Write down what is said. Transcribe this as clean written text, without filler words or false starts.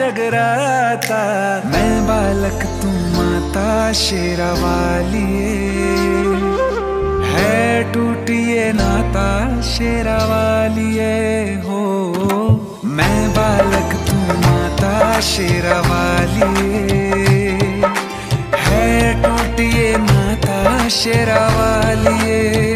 जगराता। मैं बालक तू माता शेरा वालिए, है टूटिए नाता शेरा वालिए हो। मैं बालक तू माता शेरा वालिए, है टूटिए नाता शेरा वालिए।